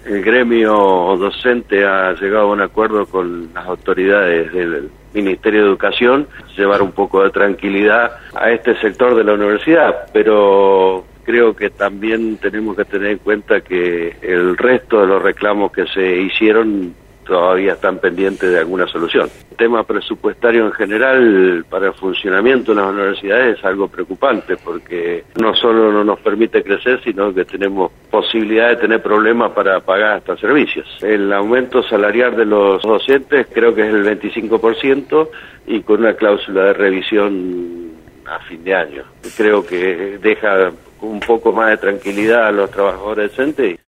El gremio docente ha llegado a un acuerdo con las autoridades del Ministerio de Educación, llevar un poco de tranquilidad a este sector de la universidad, pero creo que también tenemos que tener en cuenta que el resto de los reclamos que se hicieron todavía están pendientes de alguna solución. El tema presupuestario en general para el funcionamiento de las universidades es algo preocupante porque no solo no nos permite crecer, sino que tenemos posibilidad de tener problemas para pagar hasta servicios. El aumento salarial de los docentes creo que es el 25% y con una cláusula de revisión a fin de año. Creo que deja un poco más de tranquilidad a los trabajadores docentes.